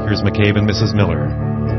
Here's McCabe and Mrs. Miller.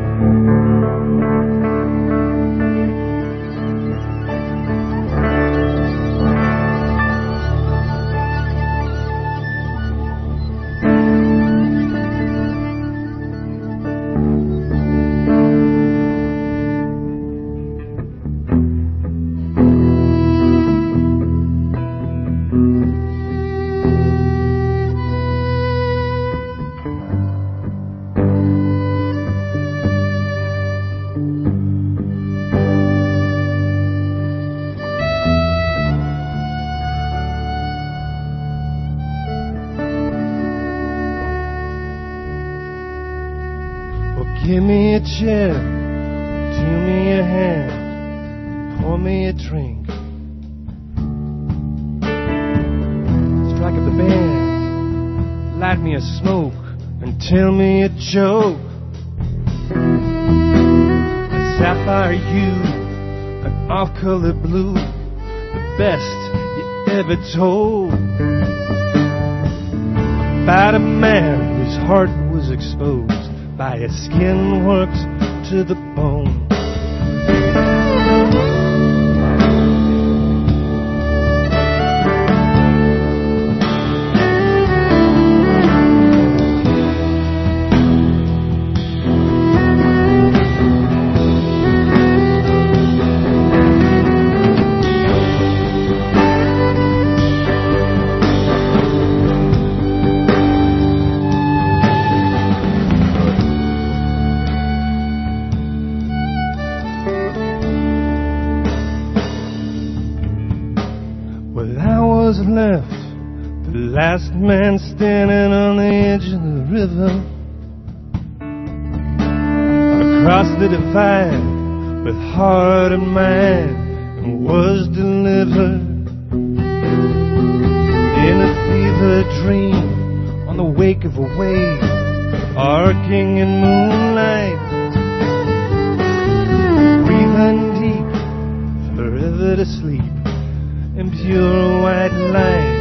Give me a chair, deal me a hand, pour me a drink. Strike up the band, light me a smoke, and tell me a joke. A sapphire hue, an off-color blue, the best you ever told. About a man whose heart was exposed by a skin worked to the bone. Left, the last man standing on the edge of the river. Across the divide with heart and mind, and was delivered in a fever dream on the wake of a wave, arcing in moonlight, breathing deep, forever to sleep in pure white light.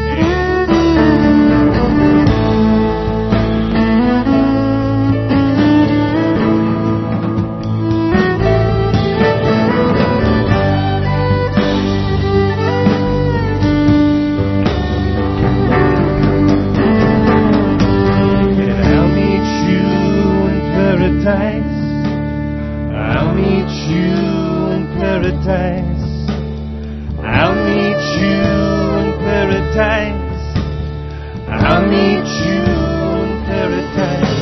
And I'll meet you in paradise. I'll meet you in paradise. I'll meet you in paradise. I'll meet you in paradise.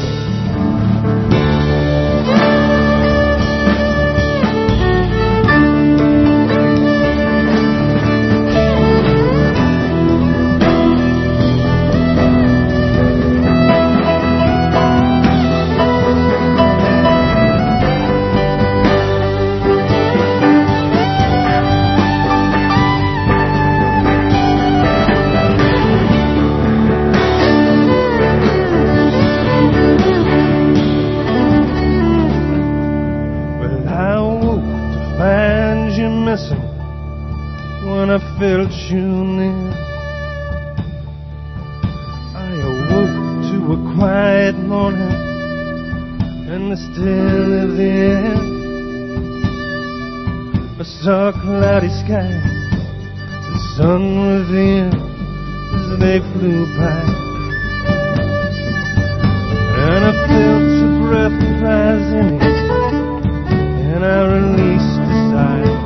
When I felt you near, I awoke to a quiet morning and the still of the air. I saw a cloudy sky, the sun revealed as they flew by, and I felt a breath rising, and I released a sigh.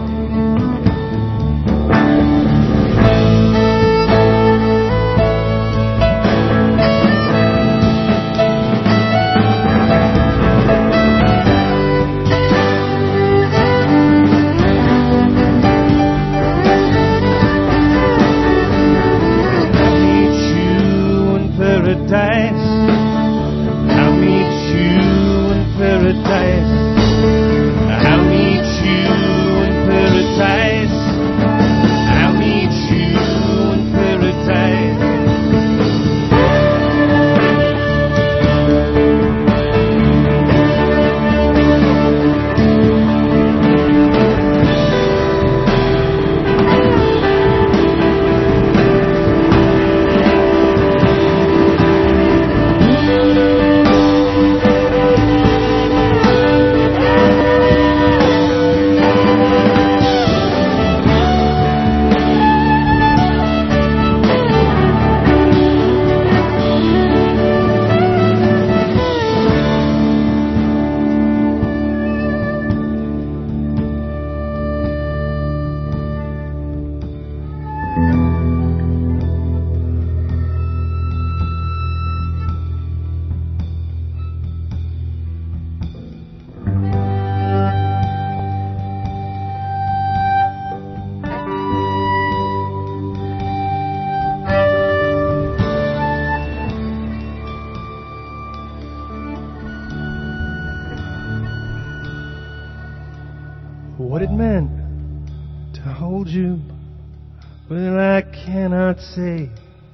what it meant to hold you. Well, I cannot say,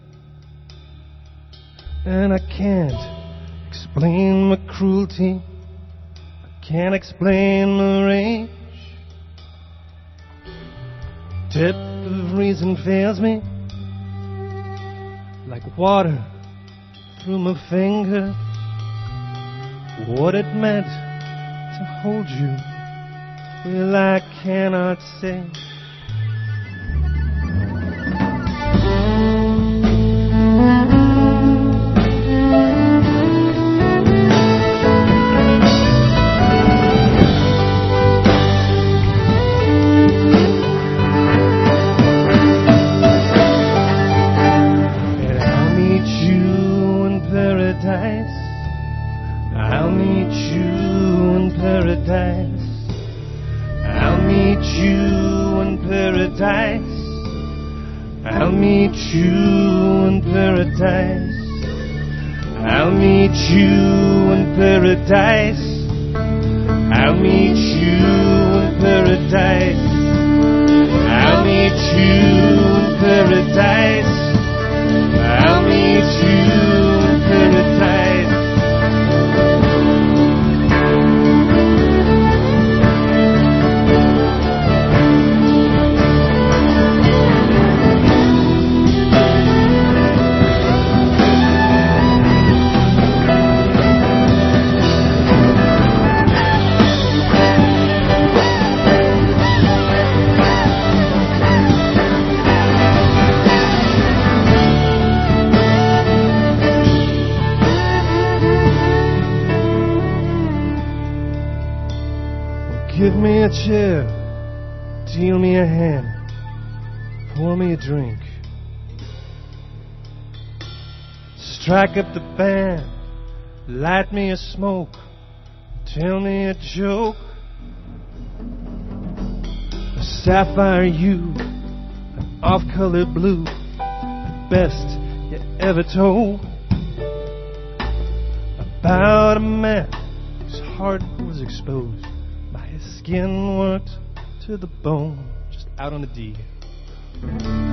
and I can't explain my cruelty. I can't explain my rage. Depth of reason fails me, like water through my fingers. What it meant to hold you, well, I cannot say. I'll meet you in paradise. I'll meet you in paradise. I'll meet you in paradise. I'll meet you in paradise. I'll meet you in paradise. I'll meet you in paradise. I'll meet you in paradise. Give me a chair, deal me a hand, pour me a drink. Strike up the band, light me a smoke, tell me a joke. A sapphire hue, an off-colored blue, the best you ever told. About a man whose heart was exposed. His skin worked to the bone, just out on the D.